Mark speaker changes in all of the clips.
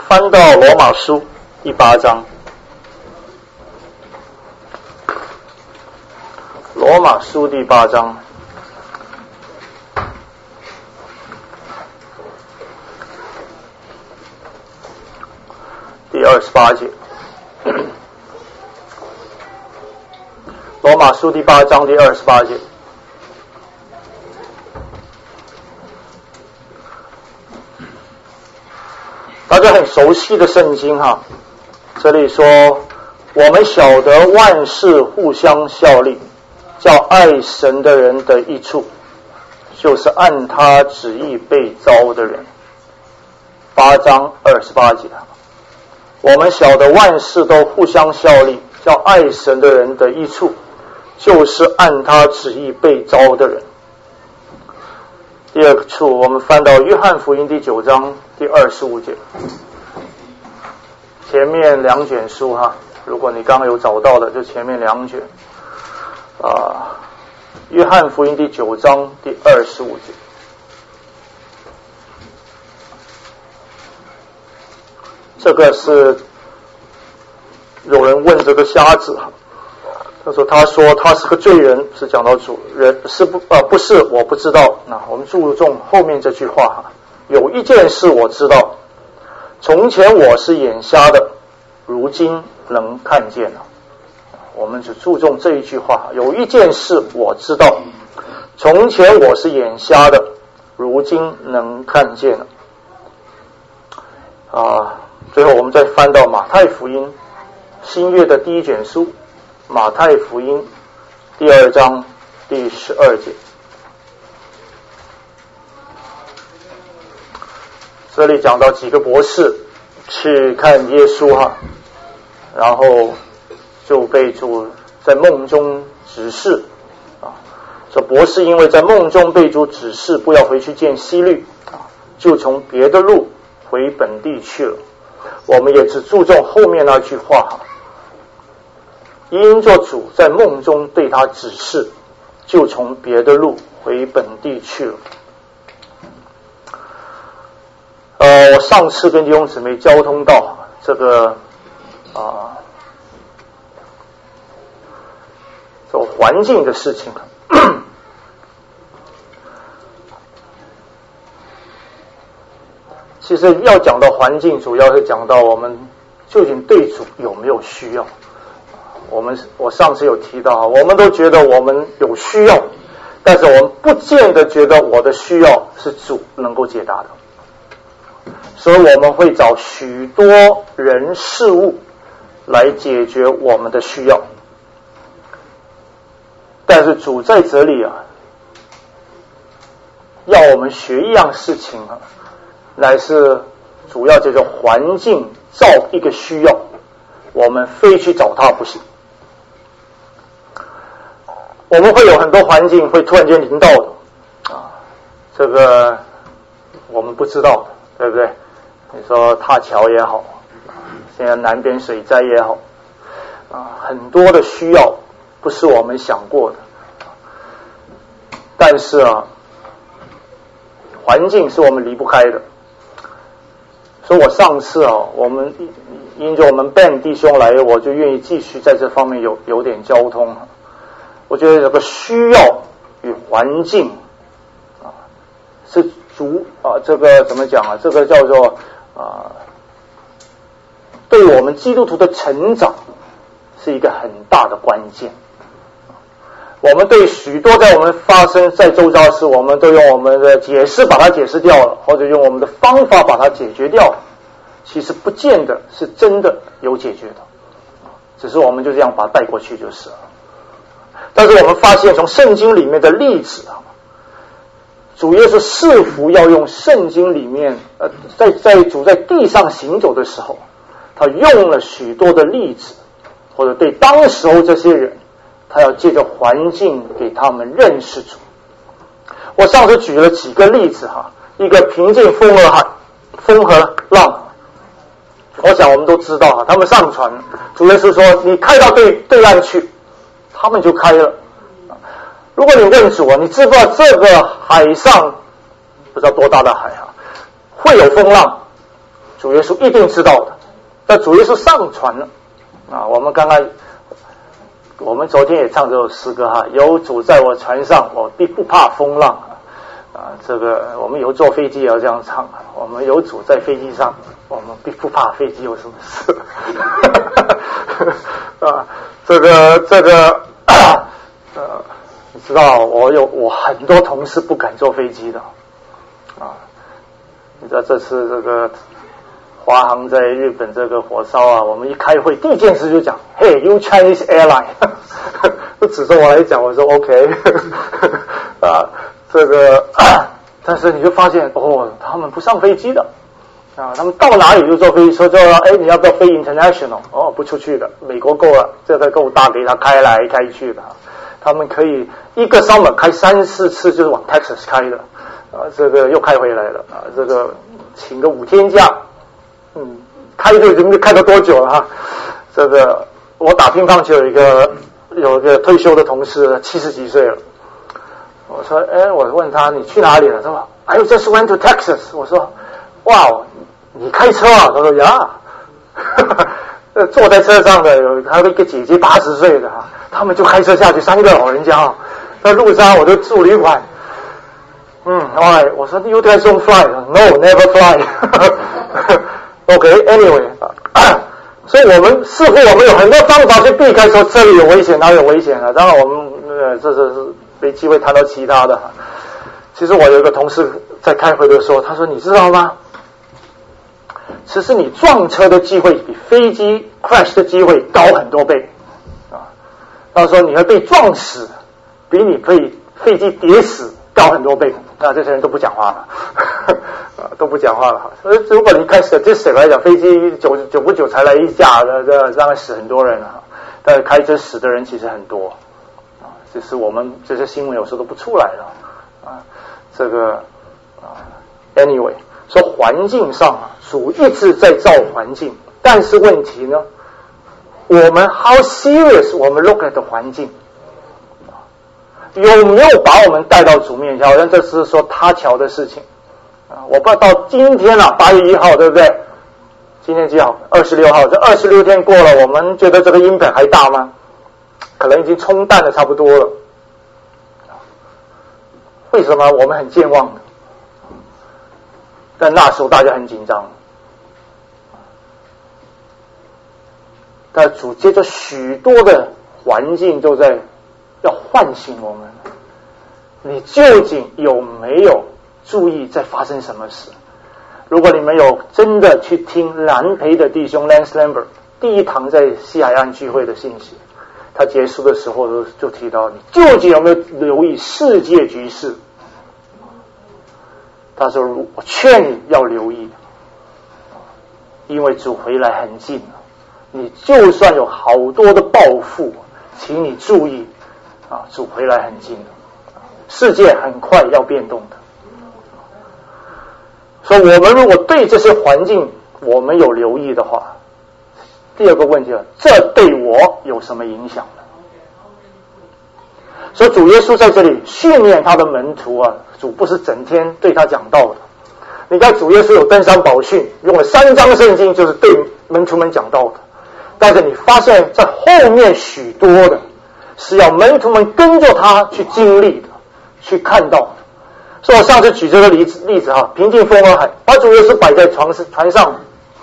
Speaker 1: 翻到罗马书第8章。罗马书第8章。第28节。罗马书第8章第28节。大家很熟悉的圣经哈，这里说我们晓得万事互相效力，叫爱神的人得益处，就是按他旨意被召的人。8章28节，我们晓得万事都互相效力，叫爱神的人得益处，就是按他旨意被召的人。第二处我们翻到约翰福音第9章第25节，前面2卷书哈，如果你刚刚有找到的就前面2卷约翰福音第9章第25节。这个是有人问这个瞎子，他说他是个罪人，是讲到主人是不是我不知道。那我们注重后面这句话哈，有一件事我知道，从前我是眼瞎的，如今能看见了。我们只注重这一句话，有一件事我知道，从前我是眼瞎的，如今能看见了。最后我们再翻到马太福音，新约的第1卷书，马太福音第2章第12节。这里讲到几个博士去看耶稣哈，然后就被主在梦中指示这博士因为在梦中被主指示不要回去见希律就从别的路回本地去了。我们也只注重后面那句话哈，因着主在梦中对他指示，就从别的路回本地去了。我上次跟弟兄姊妹交通到这个这环境的事情其实要讲到环境，主要是讲到我们究竟对主有没有需要。我上次有提到，我们都觉得我们有需要，但是我们不见得觉得我的需要是主能够解答的，所以我们会找许多人事物来解决我们的需要。但是主在这里要我们学一样事情乃是主要这个环境造一个需要，我们非去找它不行。我们会有很多环境会突然间临到的这个我们不知道的，对不对？你说踏桥也好，现在南边水灾也好很多的需要不是我们想过的。但是环境是我们离不开的。所以我上次我们因着我们 Ben 弟兄来，我就愿意继续在这方面有点交通。我觉得这个需要与环境是这个怎么讲这个叫做对我们基督徒的成长是一个很大的关键。我们对许多在我们发生在周遭的事，我们都用我们的解释把它解释掉了，或者用我们的方法把它解决掉了，其实不见得是真的有解决的，只是我们就这样把它带过去就是了。但是我们发现从圣经里面的例子主耶稣似乎要用圣经里面在主在地上行走的时候，他用了许多的例子，或者对当时候这些人，他要借着环境给他们认识主。我上次举了几个例子一个平静风和浪，我想我们都知道他们上船，主耶稣说你开到对岸去，他们就开了。如果你问主你知不知道这个海上不知道多大的海会有风浪？ 主耶稣一定知道的。但主耶稣上船了啊！我们昨天也唱这首诗歌哈，有主在我船上，我必不怕风浪啊！这个我们有坐飞机也要这样唱，我们有主在飞机上，我们必不怕飞机有什么事啊！这个你知道我很多同事不敢坐飞机的啊！你知道这次这个华航在日本这个火烧啊，我们一开会第一件事就讲 Hey you Chinese airline 就指着我来讲，我说 OK 啊，这个但是你就发现他们不上飞机的啊，他们到哪里就坐飞机，说你要不要飞 international 不出去的，美国够了，这个够大，给他开来开去的，他们可以一个 summer 开3-4次就是往 Texas 开的啊，这个又开回来了啊，这个请个5天假，开就已经开了多久了哈？这个我打乒乓球有一个退休的同事70几岁了，我说我问他你去哪里了？他说 I just went to Texas。 我说哇你开车啊？他说呀坐在车上的有他的一个姐姐80岁的他们就开车下去，3个老人家在路上我就住旅馆。我说 You guys don't fly? No, never fly OK，anyway， 所以我们似乎我们有很多方法去避开说这里有危险，哪里有危险啊？当然我们这是没机会谈到其他的。其实我有一个同事在开会的时候，他说你知道吗？其实你撞车的机会比飞机 crash 的机会高很多倍啊。他说你会被撞死，比你被飞机跌死高很多倍。那这些人都不讲话了都不讲话了。如果你开 statistic 来讲，飞机久不久才来一架，这当然死很多人了，但是开车死的人其实很多啊，只是我们这些新闻有时候都不出来了啊。这个anyway， 说环境上主一直在造环境，但是问题呢，我们 how serious 我们 look at 的环境有没有把我们带到主面前？好像这是说他桥的事情啊，我不知道到今天8月1号对不对？今天几号？26号，这26天过了，我们觉得这个impact还大吗？可能已经冲淡的差不多了。为什么我们很健忘呢？但那时候大家很紧张。但主接着许多的环境都在要唤醒我们，你究竟有没有注意在发生什么事？如果你没有真的去听蓝培的弟兄 Lance Lambert 第一堂在西海岸聚会的信息，他结束的时候就提到，你究竟有没有留意世界局势？他说我劝你要留意，因为主回来很近了，你就算有好多的抱负，请你注意主回来很近了，世界很快要变动的。所以我们如果对这些环境我们有留意的话，第二个问题了，这对我有什么影响呢？所以主耶稣在这里训练他的门徒主不是整天对他讲道的。你看主耶稣有登山宝训，用了3章圣经就是对门徒们讲道的，但是你发现在后面许多的是要门徒们跟着他去经历的，去看到的。所以我上次举这个例子平静风和海，把主耶稣摆在船上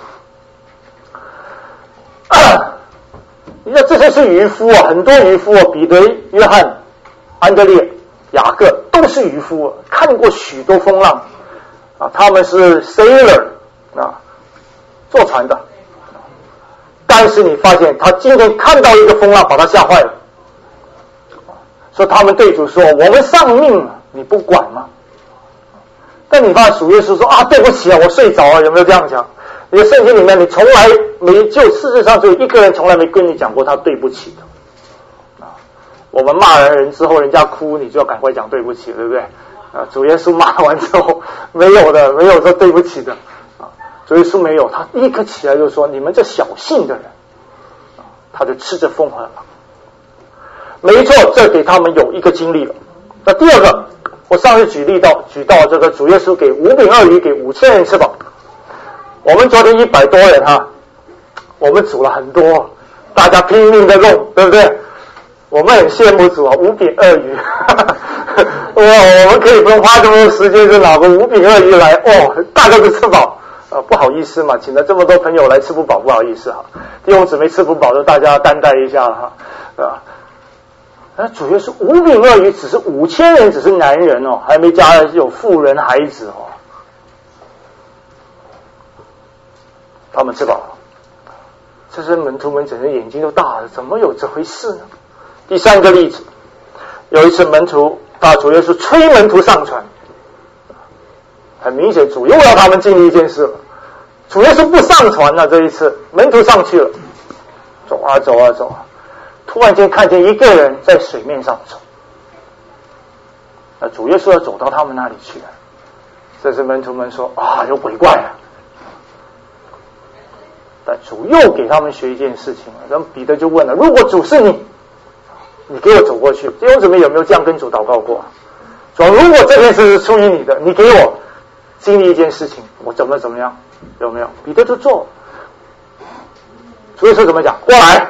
Speaker 1: 你看这些是渔夫很多渔夫彼得、约翰、安德烈、雅各都是渔夫看过许多风浪他们是 sailor 坐船的，但是你发现他今天看到一个风浪把他吓坏了，所以他们对主说，我们丧命了你不管吗？但你发现主耶稣说对不起我睡着了，有没有这样讲？你的圣经里面你从来没，就事实上就一个人从来没跟你讲过他对不起的我们骂人之后人家哭，你就要赶快讲对不起，对不对主耶稣骂完之后没有说对不起的主耶稣没有，他立刻起来就说，你们这小信的人他就吃着风和浪。没错，这给他们有一个经历了。那第二个，我上次举到这个主耶稣给5饼2鱼给5000人吃饱， 我们昨天100多人哈，我们煮了很多，大家拼命的弄，对不对？我们很羡慕主啊，5饼2鱼，哇，我们可以不用花这么多时间就拿个5饼2鱼来，哦，大家都吃饱。不好意思嘛，请了这么多朋友来吃不饱，不好意思哈。弟兄姊妹吃不饱就大家担待一下哈，主要是5饼2鱼，只是5000人，只是男人哦，还没加有妇人孩子哦。他们吃饱了，这些门徒们整个眼睛都大了，怎么有这回事呢？第3个例子，有一次门徒主耶稣催门徒上船，很明显主又要他们经历一件事了。主耶稣不上船了，这一次门徒上去了，走啊走啊走啊，突然间看见一个人在水面上走，主耶稣要走到他们那里去了。这时门徒们说啊，有鬼怪啊！但主又给他们学一件事情了。然后彼得就问了：如果主是你，你给我走过去。弟兄姊妹有没有这样跟主祷告过？主，如果这件事是出于你的，你给我经历一件事情，我怎么样？有没有？彼得就做了。主耶稣怎么讲？过来！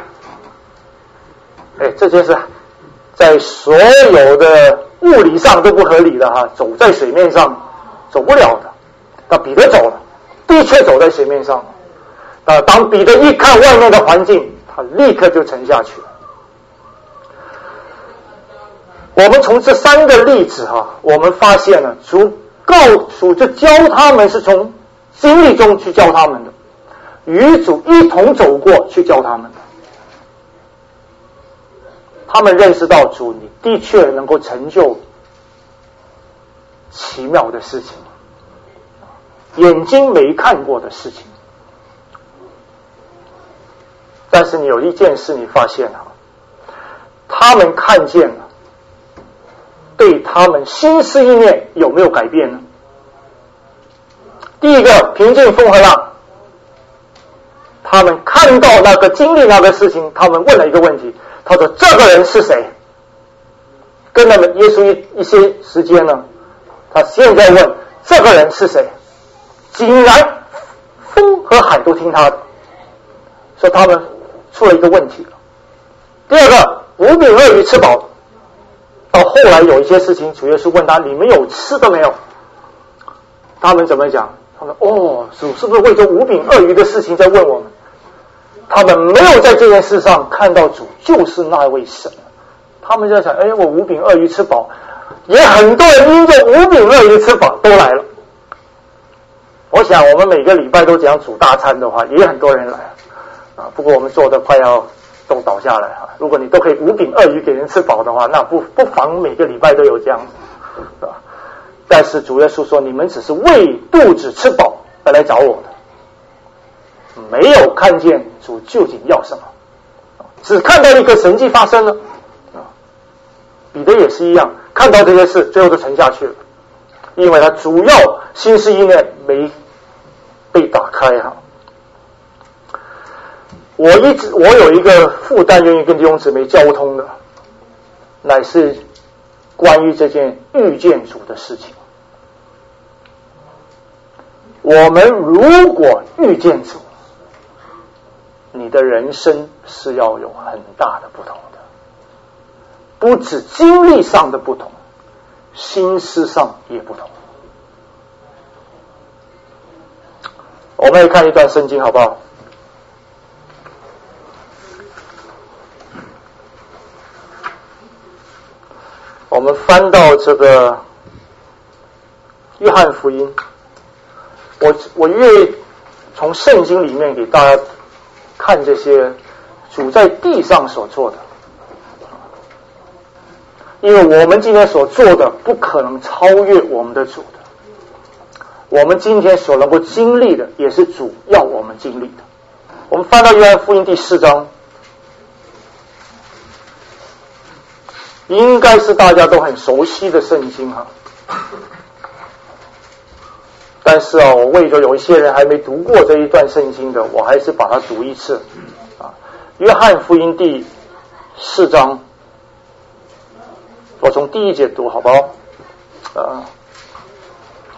Speaker 1: 这件事在所有的物理上都不合理的哈，走在水面上走不了的。但彼得走了，的确走在水面上。当彼得一看外面的环境，他立刻就沉下去了。我们从这3个例子我们发现了主就教他们是从经历中去教他们的，与主一同走过去教他们的。他们认识到主，你的确能够成就奇妙的事情，眼睛没看过的事情。但是你有一件事你发现了，他们看见了，对他们心思意念有没有改变呢？第一个，平静风和浪，他们看到经历那个事情，他们问了一个问题，他说这个人是谁？跟了耶稣一些时间呢，他现在问这个人是谁？竟然风和海都听他的，说他们出了一个问题了。第二个，5饼2鱼吃饱，到后来有一些事情，主耶稣问他：你们有吃的没有？他们怎么讲？他们主是不是为这5饼2鱼的事情在问我们？他们没有在这件事上看到主就是那位神。他们就在想：我5饼2鱼吃饱，也很多人因着5饼2鱼吃饱都来了。我想我们每个礼拜都这样煮大餐的话，也很多人来不过我们做的快要都倒下来如果你都可以5饼2鱼给人吃饱的话，那不妨每个礼拜都有这样子但是主耶稣说，你们只是为肚子吃饱而来找我的，没有看见主究竟要什么，只看到一个神迹发生了彼得也是一样，看到这些事最后就沉下去了，因为他主要心思意念没被打开我有一个负担愿意跟弟兄姊妹交通的，乃是关于这件遇见主的事情。我们如果遇见主，你的人生是要有很大的不同的，不止经历上的不同，心思上也不同。我们来看一段圣经好不好？我们翻到这个约翰福音，我愿意从圣经里面给大家看这些主在地上所做的，因为我们今天所做的不可能超越我们的主的，我们今天所能够经历的也是主要我们经历的。我们翻到约翰福音第4章，应该是大家都很熟悉的圣经但是我为着有一些人还没读过这一段圣经的，我还是把它读一次约翰福音第4章，我从第1节读好不好？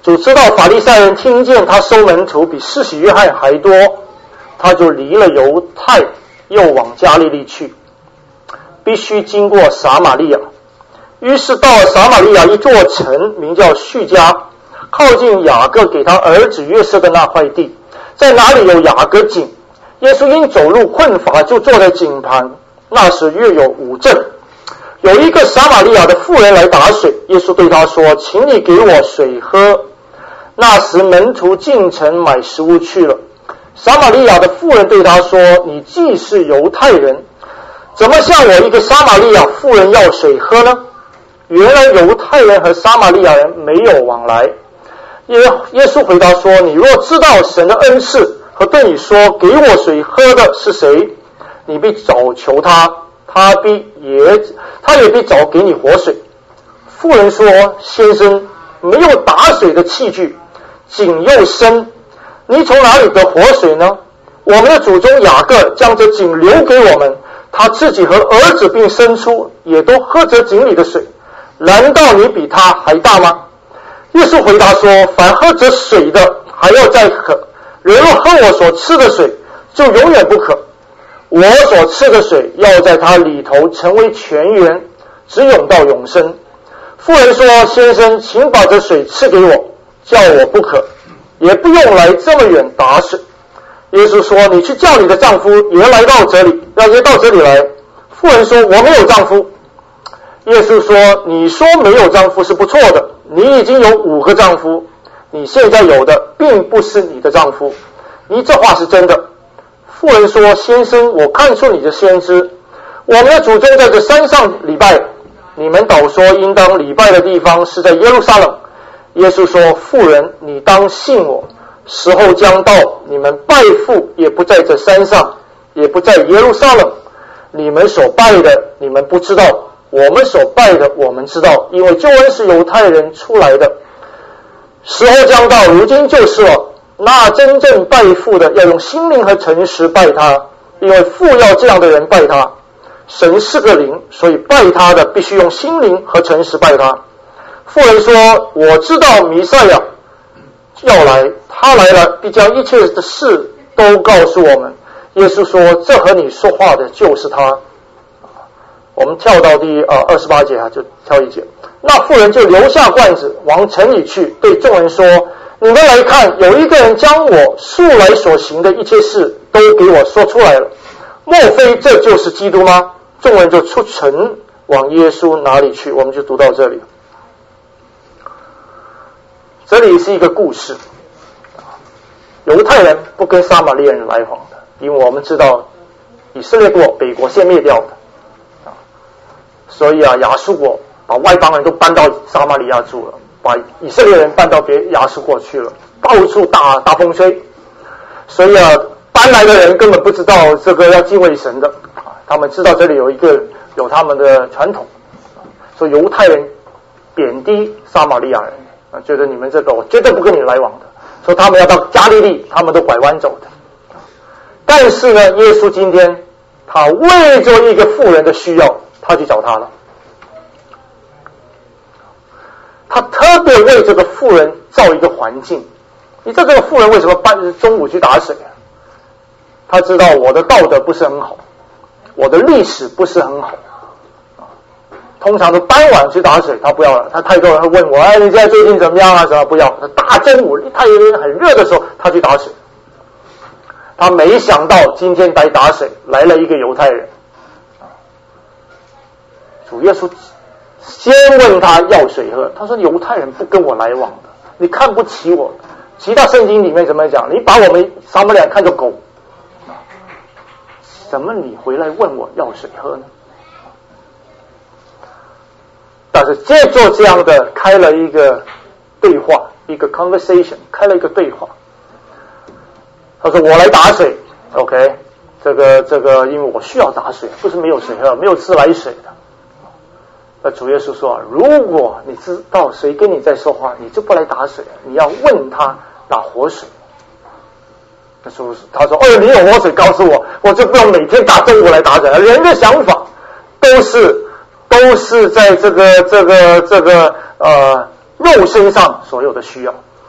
Speaker 1: 主知道法利赛人听见他收门徒比施洗约翰还多，他就离了犹太，又往加利利去，必须经过撒玛利亚。于是到了撒玛利亚一座城，名叫叙加，靠近雅各给他儿子约瑟的那块地，在哪里有雅各井。耶稣因走路困乏，就坐在井旁。那时约有午正，有一个撒玛利亚的妇人来打水，耶稣对他说：请你给我水喝。那时门徒进城买食物去了。撒玛利亚的妇人对他说：你既是犹太人，怎么向我一个撒玛利亚妇人要水喝呢？原来犹太人和撒玛利亚人没有往来。耶稣回答说：你若知道神的恩赐和对你说给我水喝的是谁，你必早求他，他也必早给你活水。妇人说：先生，没有打水的器具，井又深，你从哪里得活水呢？我们的祖宗雅各将这井留给我们，他自己和儿子并牲畜也都喝这井里的水，难道你比他还大吗？耶稣回答说：凡喝这水的还要再渴，人若喝我所赐的水，就永远不渴。我所赐的水要在他里头成为泉源，直涌到永生。妇人说：先生，请把这水赐给我，叫我不渴，也不用来这么远打水。耶稣说：你去叫你的丈夫也来到这里，让他到这里来。妇人说：我没有丈夫。耶稣说：你说没有丈夫是不错的，你已经有5个丈夫，你现在有的并不是你的丈夫，你这话是真的。妇人说：先生，我看出你的先知，我们的祖宗在这山上礼拜，你们倒说应当礼拜的地方是在耶路撒冷。耶稣说：妇人，你当信我，时候将到，你们拜父也不在这山上，也不在耶路撒冷。你们所拜的你们不知道，我们所拜的我们知道，因为救恩是犹太人出来的。时候将到，如今就是了。那真正拜父的要用心灵和诚实拜他，因为父要这样的人拜他。神是个灵，所以拜他的必须用心灵和诚实拜他。妇人说：我知道弥赛亚要来，他来了必将一切的事都告诉我们。耶稣说：这和你说话的就是他。我们跳到第28节就跳一节。那妇人就留下罐子，往城里去，对众人说：你们来看，有一个人将我素来所行的一切事都给我说出来了，莫非这就是基督吗？众人就出城往耶稣那里去。我们就读到这里。这里是一个故事，犹太人不跟撒玛利亚人来往的，因为我们知道以色列国北国先灭掉的，所以亚述国把外邦人都搬到撒玛利亚住了，把以色列人搬到亚述国去了，到处大风吹，所以搬来的人根本不知道这个要敬畏神的，他们知道这里有他们的传统，所以犹太人贬低撒玛利亚人，觉得你们这个我绝对不跟你来往的，说他们要到加利利，他们都拐弯走的。但是呢，耶稣今天他为着一个妇人的需要，他去找他了。他特别为这个妇人造一个环境。你知道这个妇人为什么中午去打水啊？他知道我的道德不是很好，我的历史不是很好，通常都傍晚去打水，他不要了。他太多人会问我：你现在最近怎么样啊？什么不要？大中午太阳很热的时候，他去打水。他没想到今天来打水来了一个犹太人。主耶稣先问他要水喝，他说：犹太人不跟我来往的，你看不起我。其他圣经里面怎么讲？你把我们撒玛利亚看作狗，怎么你回来问我要水喝呢？但是借着这样的开了一个对话，一个 conversation， 开了一个对话。他说：我来打水 ，OK， 这个因为我需要打水，不是没有水喝，没有自来水的。那主耶稣说：如果你知道谁跟你在说话，你就不来打水，你要问他拿活水。他说：你有活水告诉我，我就不用每天大中午来打水。人的想法都是在这个肉身上所有的需要，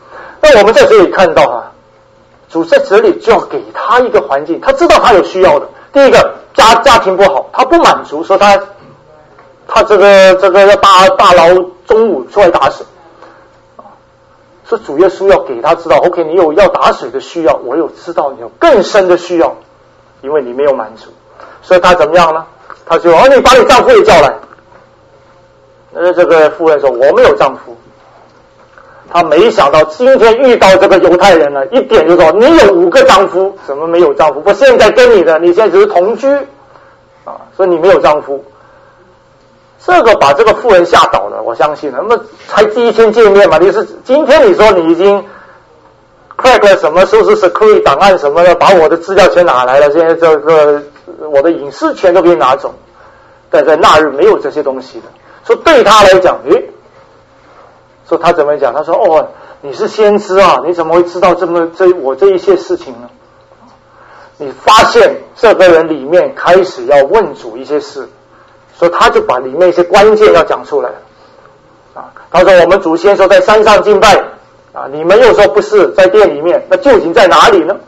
Speaker 1: 那我们在这里看到啊，主在这里就要给他一个环境，他知道他有需要的。第一个，家庭不好，他不满足，说他这个要大劳中午出来打水，说主耶稣要给他知道 ，OK， 你有要打水的需要，我有知道你有更深的需要，因为你没有满足，所以他怎么样呢？他就你把你丈夫也叫来。这个妇人说我没有丈夫。他没想到今天遇到这个犹太人呢，一点就说你有5个丈夫，怎么没有丈夫？我现在跟你的，你现在只是同居啊，所以你没有丈夫。这个把这个妇人吓倒了，我相信。那么才第一天见面嘛，今天你说你已经 crack 了什么Social Security档案什么的，把我的资料全拿来了，现在这个我的隐私权都给你拿走。但在那日没有这些东西的，说对他来讲，说他怎么讲？他说你是先知啊，你怎么会知道我这一些事情呢？你发现这个人里面开始要问主一些事，所以他就把里面一些关键要讲出来啊。他说我们祖先说在山上敬拜啊，你们又说不是在殿里面，那究竟在哪里呢？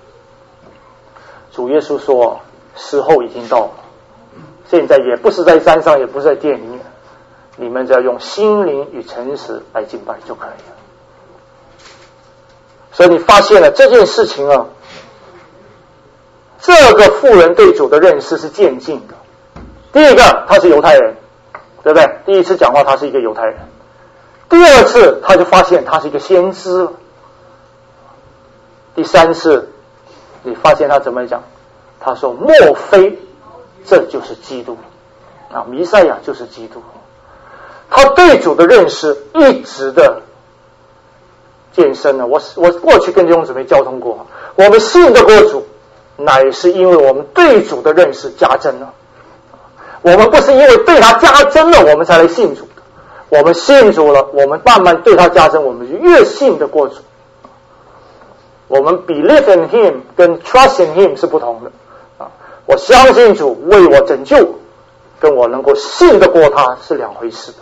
Speaker 1: 主耶稣说时候已经到了，现在也不是在山上，也不是在殿里面，你们只要用心灵与诚实来敬拜就可以了。所以你发现了这件事情啊，这个妇人对主的认识是渐进的。第一个，他是犹太人，对不对？第一次讲话他是一个犹太人，第二次他就发现他是一个先知了，第三次你发现他怎么讲？他说莫非这就是基督啊，弥赛亚就是基督。他对主的认识一直的渐深了。我过去跟弟兄姊妹交通过，我们信得过主，乃是因为我们对主的认识加增了。我们不是因为对他加增了我们才来信主的，我们信主了，我们慢慢对他加增，我们就越信得过主。我们 believe in him 跟 trust in him 是不同的啊！我相信主为我拯救，跟我能够信得过他是两回事的。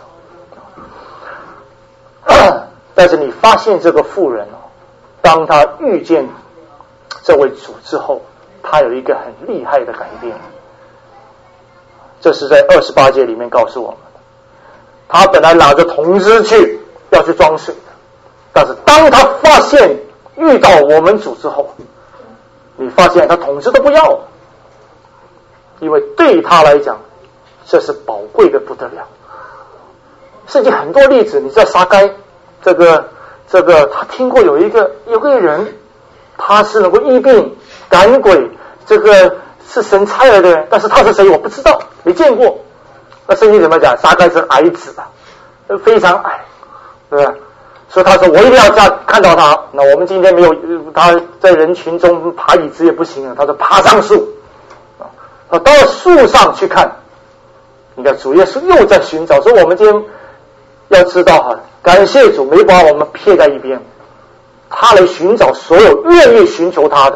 Speaker 1: 但是你发现这个妇人当他遇见这位主之后，他有一个很厉害的改变。这是在28节里面告诉我们的。他本来拿着铜枝去要去装水的，但是当他发现遇到我们主之后，你发现他铜枝都不要了，因为对他来讲这是宝贵的不得了。圣经很多例子，你知道撒该这个他听过有一个人，他是能够医病赶鬼，这个是神差来的人，但是他是谁我不知道，没见过。那圣经怎么讲？撒该是矮子啊，非常矮，对吧？所以他说我一定要看到他。那我们今天没有他在人群中爬椅子也不行了，他说爬上树啊，到了树上去看。你看主耶稣又在寻找，所以我们今天要知道感谢主没把我们撇在一边，他来寻找所有愿意寻求他的。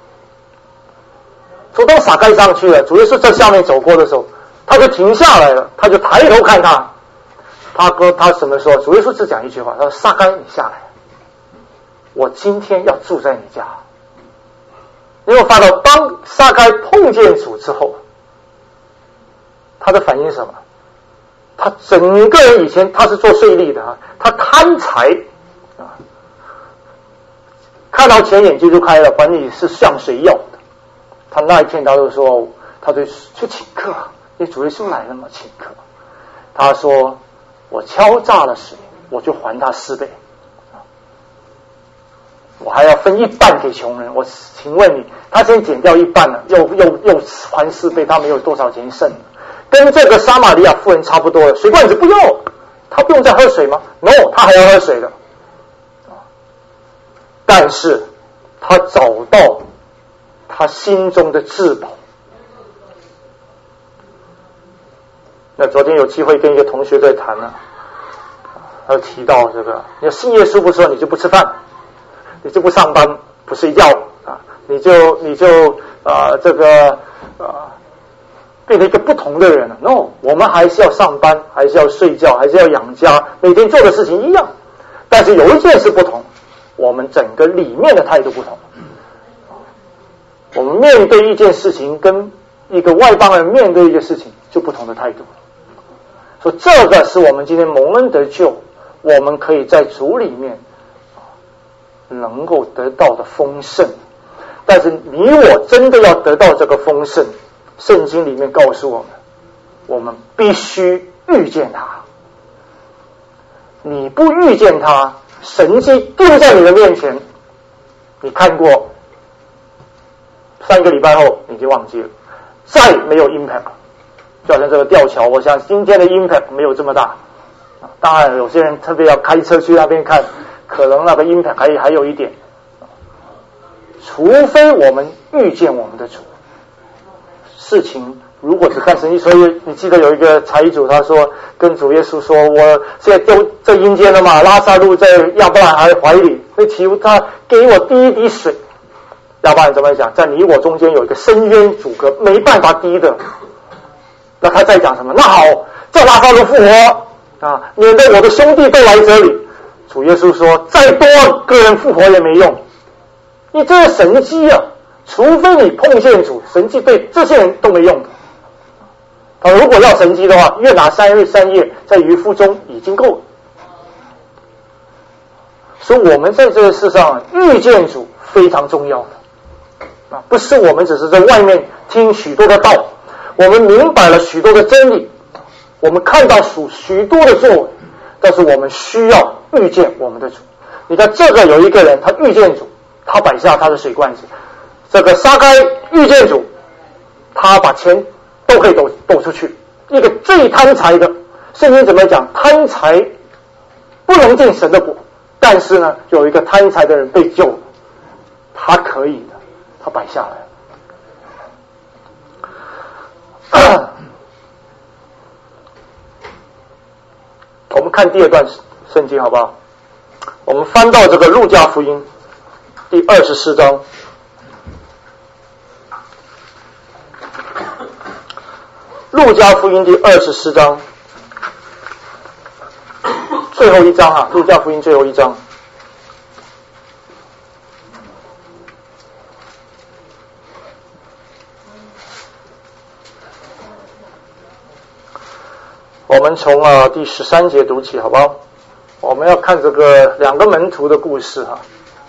Speaker 1: 说当撒该上去了，主耶稣在下面走过的时候，他就停下来了，他就抬头看他。他怎么说？主耶稣只讲一句话，他说撒该你下来，我今天要住在你家。你有发到当撒该碰见主之后，他的反应是什么？他整个人以前他是做税吏的他贪财看到钱眼睛就开了，反正你是向谁要的。他那一天他就说，他就去请客，因为主耶稣来了嘛，请客。他说我敲诈了谁，我就还他4倍，我还要分1半给穷人。我请问你，他先减掉1半了，又还4倍，他没有多少钱剩了，跟这个撒玛利亚妇人差不多了。水罐子不用，他不用再喝水吗？ No， 他还要喝水的。但是他找到他心中的至宝。那昨天有机会跟一个同学在谈他提到这个，你要信耶稣不说你就不吃饭，你就不上班不睡觉你就变成一个不同的人了。 No， 我们还是要上班，还是要睡觉，还是要养家，每天做的事情一样。但是有一件事不同， 我们整个里面的态度不同。我们面对一件事情跟一个外邦人面对一个事情就不同的态度。所以这个是我们今天蒙恩得救，我们可以在主里面能够得到的丰盛。但是你我真的要得到这个丰盛，圣经里面告诉我们，我们必须遇见他。你不遇见他，神迹丢在你的面前，你看过3个礼拜后你就忘记了，再没有 impact。就好像这个吊桥，我想今天的 impact 没有这么大。当然有些人特别要开车去那边看，可能那个 impact 还有一点。除非我们遇见我们的主，事情如果只看神迹。所以你记得有一个财主，他说跟主耶稣说，我现在丢在阴间了嘛，拉撒路在亚伯拉罕怀里，那祈求他给我滴一滴水。亚伯拉罕怎么讲？在你我中间有一个深渊阻隔，没办法滴的。那他再讲什么？那好，叫拉撒路复活啊，免得我的兄弟都来这里。主耶稣说，再多个人复活也没用，你这是神迹啊！除非你碰见主，神迹对这些人都没用的。他如果要神迹的话，约拿3日3夜在渔夫中已经够了。所以我们在这个世上遇见主非常重要的不是我们只是在外面听许多的道，我们明白了许多的真理，我们看到许多的作为，但是我们需要遇见我们的主。你看这个有一个人，他遇见主，他摆下他的水罐子。这个撒该遇见主，他把钱都可以抖出去。一个最贪财的，圣经怎么讲？贪财不能进神的国，但是呢，有一个贪财的人被救了，他可以的，他摆下来。我们看第二段圣经好不好？我们翻到这个路加福音第24章。路加福音第24章最后一章啊，路加福音最后一章。我们从第13节读起好不好？我们要看这个2个门徒的故事哈。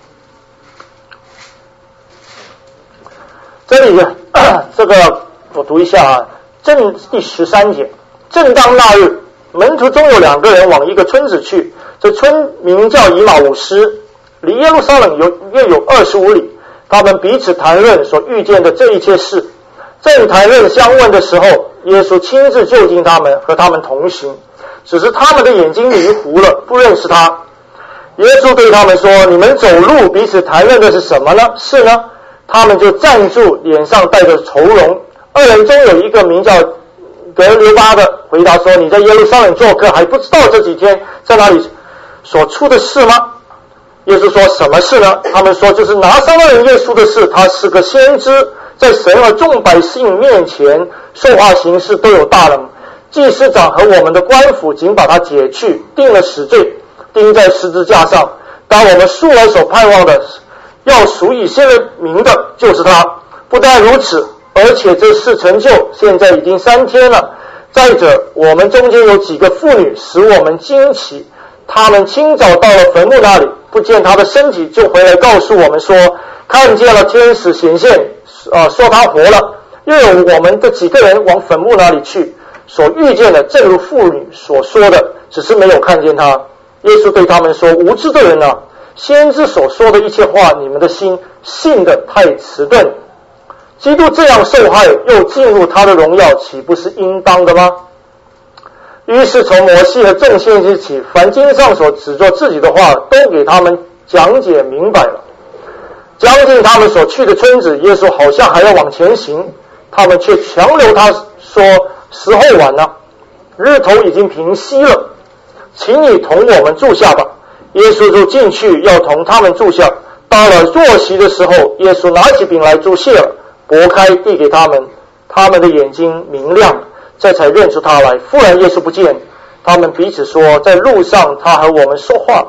Speaker 1: 这里这个我读一下啊，第13节，正当那日，门徒中有2个人往一个村子去，这村名叫以马忤斯，离耶路撒冷约有25里。他们彼此谈论所遇见的这一切事。正谈论相问的时候，耶稣亲自就近他们，和他们同行，只是他们的眼睛迷糊了，不认识他。耶稣对他们说，你们走路彼此谈论的是什么呢？是呢？他们就站住，脸上带着愁容。2人中有一个名叫格留巴的回答说，你在耶路撒冷做客，还不知道这几天在那里所出的事吗？耶稣说，什么事呢？他们说，就是拿撒勒人耶稣的事。他是个先知，在神和众百姓面前说话行事都有大能。祭司长和我们的官府仅把他解去，定了死罪，钉在十字架上。当我们素来所盼望的要属以色列民的就是他。不但如此，而且这事成就，现在已经3天了。再者，我们中间有几个妇女使我们惊奇，他们清早到了坟墓那里，不见他的身体，就回来告诉我们说，看见了天使显现，说他活了。又有我们的几个人往坟墓那里去，所遇见的正如妇女所说的，只是没有看见他。耶稣对他们说，无知的人啊，先知所说的一切话，你们的心信得太迟钝。基督这样受害，又进入他的荣耀，岂不是应当的吗？于是从摩西和众先知起，凡经上所指着自己的话，都给他们讲解明白了。将近他们所去的村子，耶稣好像还要往前行，他们却强留他说，时候晚了，日头已经平息了，请你同我们住下吧。耶稣就进去要同他们住下。到了坐席的时候，耶稣拿起饼来祝谢了，拨开递给他们，他们的眼睛明亮，这才认出他来。忽然耶稣不见，他们彼此说，在路上他和我们说话，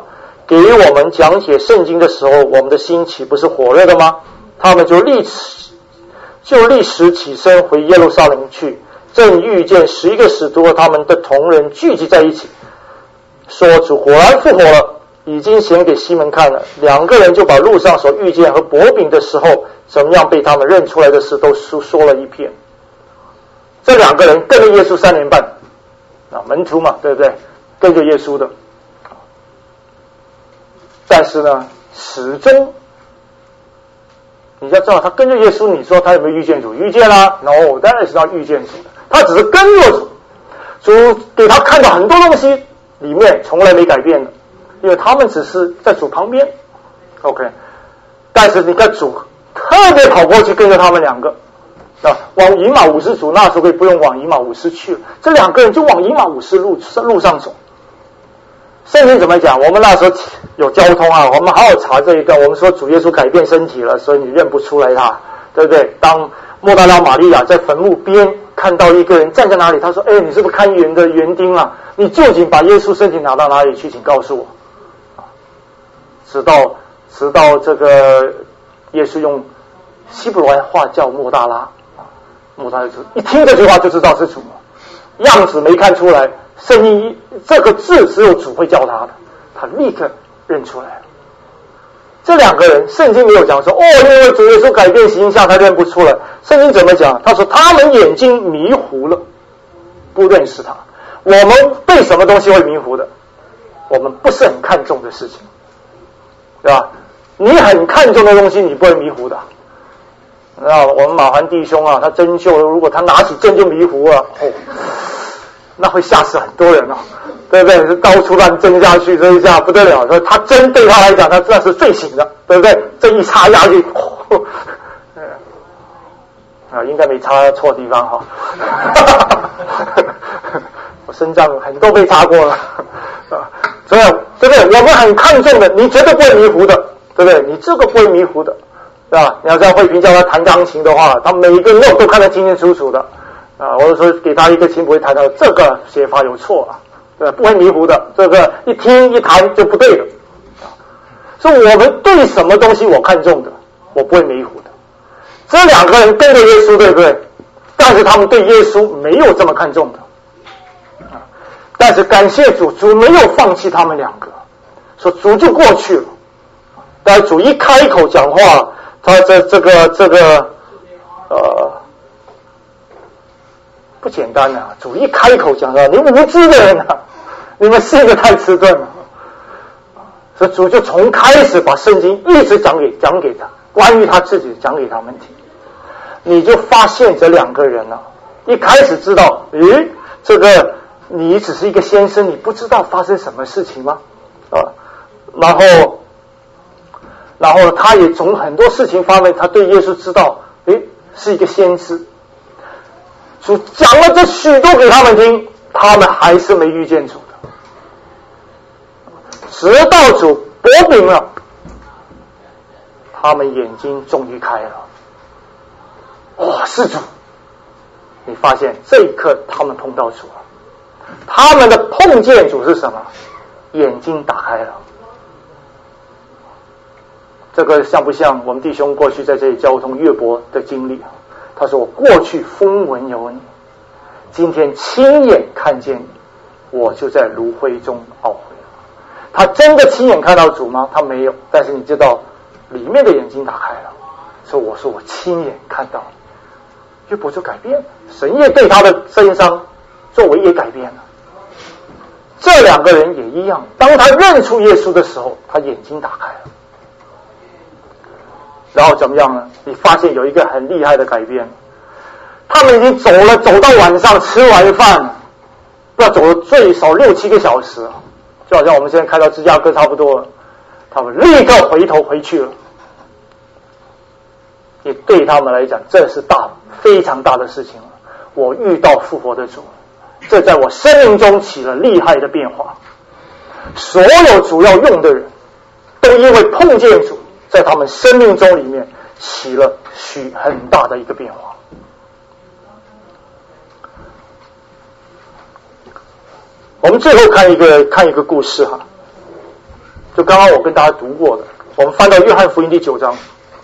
Speaker 1: 给我们讲解圣经的时候，我们的心岂不是火热的吗？他们就立时起身回耶路撒冷去，正遇见11个使徒和他们的同人聚集在一起，说主果然复活了，已经显给西门看了。2个人就把路上所遇见和薄饼的时候怎么样被他们认出来的事都说了一遍。这2个人跟着耶稣3年半门徒嘛，对不对？跟着耶稣的，但是呢始终你要知道，他跟着耶稣，你说他有没有遇见主？遇见啦，no， 当然是他遇见主的。他只是跟着主，主给他看到很多东西，里面从来没改变的，因为他们只是在主旁边 ，OK。但是你看主特别跑过去跟着他们2个，往以马五斯主那时候可以不用往以马五斯去了，这2个人就往以马五斯路上走。圣经怎么讲？我们那时候有交通啊，我们好好查这一段。我们说主耶稣改变身体了，所以你认不出来他，对不对？当抹大拉玛利亚在坟墓边看到一个人站在哪里，他说：“哎，你是不是看园的园丁啊？你究竟把耶稣身体拿到哪里去？请告诉我。”直到这个耶稣用希伯来话叫抹大拉，抹大拉一听这句话就知道是主了，样子没看出来。圣经这个字只有主会教他的，他立刻认出来了。这2个人，圣经没有讲说因为主耶稣改变形象，他认不出来。圣经怎么讲？他说他们眼睛迷糊了，不认识他。我们被什么东西会迷糊的？我们不是很看重的事情，对吧？你很看重的东西，你不会迷糊的。我们马环弟兄啊，他针灸，如果他拿起针就迷糊了，那会吓死很多人对不对？到处乱针下去，这一下不得了。所以他针对他来讲，他那是最醒的，对不对？针一插下去，应该没插错地方我身上很多被插过了所以对不对？我们很看重的，你绝对不会迷糊的，对不对？你这个不会迷糊的，对吧？你要像慧萍教他弹钢琴的话，他每一个 note 都看得清清楚楚的。我就说给他一个琴不会弹到这个写法有错了，对吧？不会迷糊的，这个一听一弹就不对了。所以我们对什么东西我看重的，我不会迷糊的。这2个人跟着耶稣，对不对？但是他们对耶稣没有这么看重的。但是感谢主，主没有放弃他们2个，说主就过去了。但主一开口讲话，他这个不简单啊！主一开口讲到你无知的人啊，你们信得太迟钝了。所以主就从开始把圣经一直讲给他，关于他自己讲给他们听。你就发现这2个人啊，一开始知道，这个你只是一个先生，你不知道发生什么事情吗？然后他也从很多事情方面，他对耶稣知道，是一个先知。主讲了这许多给他们听，他们还是没遇见主的。直到主薄饼了，他们眼睛终于开了。是主！你发现这一刻他们碰到主了，他们的碰见主是什么？眼睛打开了。这个像不像我们弟兄过去在这里交通约伯的经历？他说我过去风闻有你，今天亲眼看见你，我就在炉灰中懊悔了。他真的亲眼看到主吗？他没有，但是你知道里面的眼睛打开了，所以我说我亲眼看到你，约伯就改变了，神也对他的身上作为也改变了。这2个人也一样，当他认出耶稣的时候，他眼睛打开了。然后怎么样呢？你发现有一个很厉害的改变，他们已经走到晚上吃完饭，要走了最少6-7个小时，就好像我们现在开到芝加哥差不多了，他们立刻回头回去了。也对他们来讲，这是非常大的事情了。我遇到复活的主，这在我生命中起了厉害的变化。所有主要用的人都因为碰见主，在他们生命中里面起了很大的一个变化。我们最后看一个故事哈， 就刚刚我跟大家读过的，我们翻到约翰福音第9章。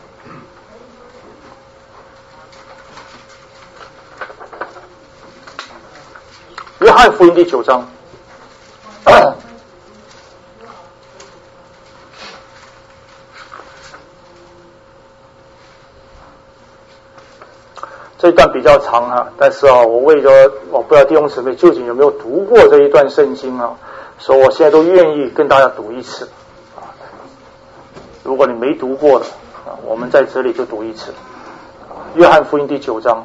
Speaker 1: 约翰福音第9章。这一段比较长啊，但是我为了我不知道弟兄姊妹究竟有没有读过这一段圣经啊，所以我现在都愿意跟大家读一次啊。如果你没读过的啊，我们在这里就读一次。约翰福音第9章，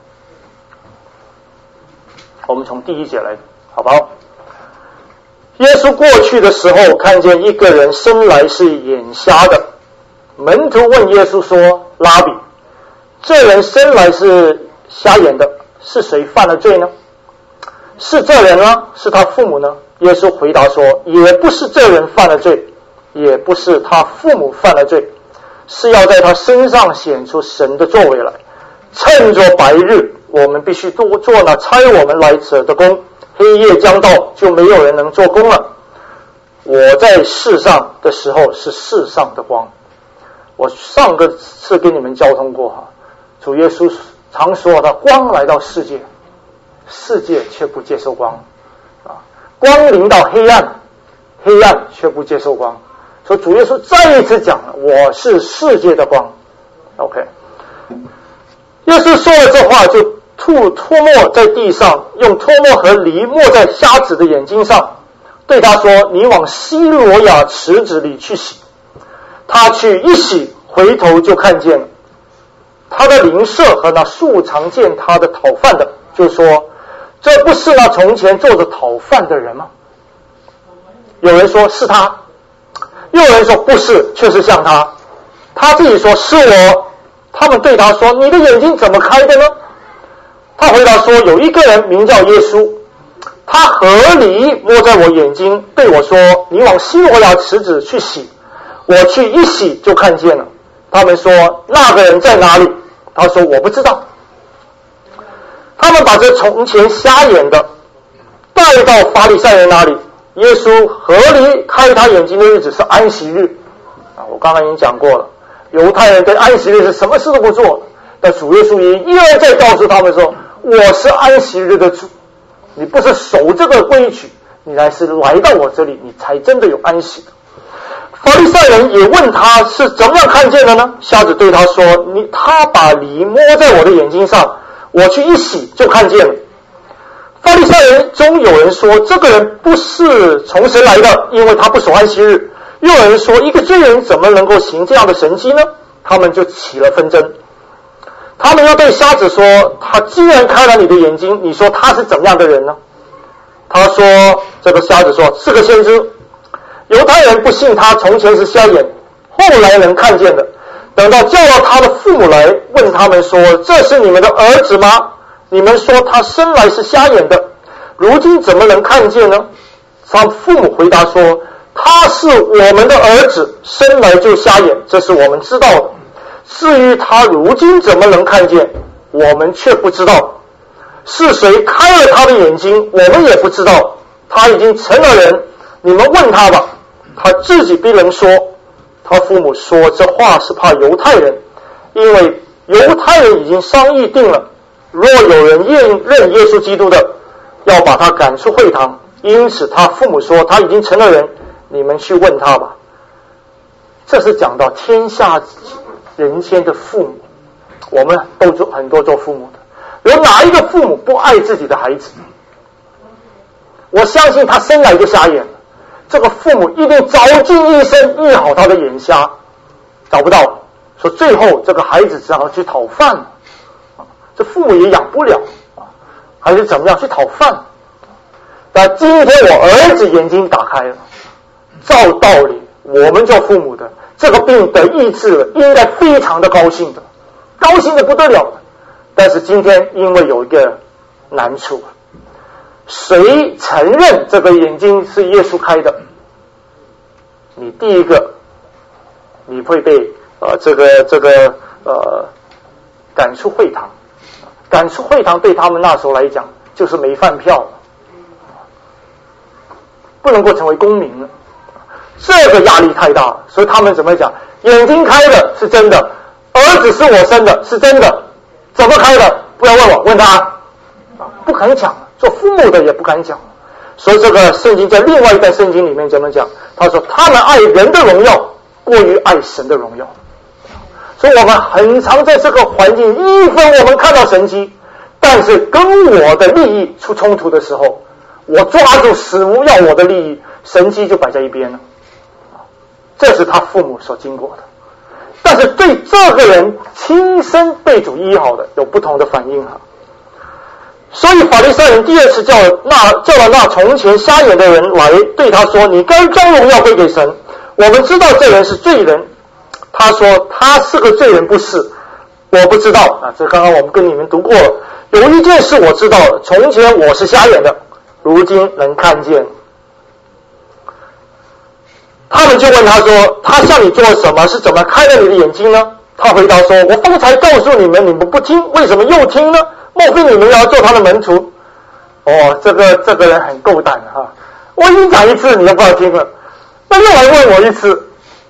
Speaker 1: 我们从第1节来，好不好？耶稣过去的时候，看见一个人生来是眼瞎的，门徒问耶稣说：“拉比，这人生来是瞎眼的，是谁犯了罪呢？是这人呢？是他父母呢？”耶稣回答说：“也不是这人犯了罪，也不是他父母犯了罪，是要在他身上显出神的作为来。趁着白日，我们必须多做那差我们来者的工，黑夜将到，就没有人能做工了。我在世上的时候是世上的光。”我上个次跟你们交通过哈，主耶稣常说他光来到世界，世界却不接受光啊，光临到黑暗，黑暗却不接受光。所以主耶稣再一次讲了，我是世界的光。 OK， 耶稣说了这话，就吐沫在地上，用唾沫和泥抹在瞎子的眼睛上，对他说：“你往西罗亚池子里去洗。”他去一洗，回头就看见了他的邻舍和那素常见他的讨饭的，就说：“这不是那从前坐着讨饭的人吗？”有人说是他，又有人说不是，却是像他。他自己说是我。他们对他说：“你的眼睛怎么开的呢？”他回答说：“有一个人名叫耶稣，他合理摸在我眼睛，对我说：你往西罗亚池子去洗。我去一洗就看见了。”他们说：“那个人在哪里？”他说：“我不知道。”他们把这从前瞎眼的带到法利赛人那里。耶稣合理开他眼睛的日子是安息日啊，我刚刚已经讲过了。犹太人对安息日是什么事都不做，但主耶稣也一而再告诉他们说：“我是安息日的主，你不是守这个规矩，你乃是来到我这里，你才真的有安息的。”法利赛人也问他是怎么样看见的呢？瞎子对他说：“他把泥摸在我的眼睛上，我去一洗就看见了。”法利赛人中有人说：“这个人不是从神来的，因为他不守安息日。”又有人说：“一个罪人怎么能够行这样的神迹呢？”他们就起了纷争。他们又对瞎子说：“他既然开了你的眼睛，你说他是怎么样的人呢？”他说：“这个瞎子说是个先知。犹太人不信他从前是瞎眼，后来能看见的。等到叫到他的父母来，问他们说：这是你们的儿子吗？你们说他生来是瞎眼的，如今怎么能看见呢？”他父母回答说：“他是我们的儿子，生来就瞎眼，这是我们知道的。至于他如今怎么能看见，我们却不知道。是谁开了他的眼睛，我们也不知道。他已经成了人，你们问他吧，他自己必能说。”他父母说这话是怕犹太人，因为犹太人已经商议定了，若有人认耶稣基督的，要把他赶出会堂。因此他父母说他已经成了人，你们去问他吧。这是讲到天下人间的父母，我们都很多做父母的，有哪一个父母不爱自己的孩子？我相信他生来就瞎眼了，这个父母一定找尽一生医好他的眼瞎，找不到，说最后这个孩子只好去讨饭了，这父母也养不了，还是怎么样去讨饭。但今天我儿子眼睛打开了，照道理我们做父母的这个病得医治了，应该非常的高兴的，高兴的不得了的。但是今天因为有一个难处，谁承认这个眼睛是耶稣开的，你第一个你会被赶出会堂。赶出会堂对他们那时候来讲就是没饭票了，不能够成为公民了。 这个压力太大了，所以他们怎么讲？眼睛开的是真的，儿子是我生的是真的，怎么开的？不要问我，问他，不敢讲，做父母的也不敢讲。所以这个圣经在另外一段圣经里面怎么讲？他说他们爱人的荣耀过于爱神的荣耀。所以我们很常在这个环境，一分我们看到神迹，但是跟我的利益出冲突的时候，我抓住死无要我的利益，神迹就摆在一边了。这是他父母所经过的。但是对这个人亲身被主医好的有不同的反应啊。所以法利赛人第二次叫了那从前瞎眼的人来，对他说：你该将荣耀归给神。我们知道这人是罪人。他说他是个罪人不是？我不知道啊，这刚刚我们跟你们读过了。有一件事我知道了，从前我是瞎眼的，如今能看见。他们就问他说：他向你做了什么？是怎么开了你的眼睛呢？他回答说：我方才告诉你们，你们不听，为什么又听呢？莫非你们要做他的门徒？哦，这个人很够胆哈！我已经讲一次，你又不要听了，那又来问我一次，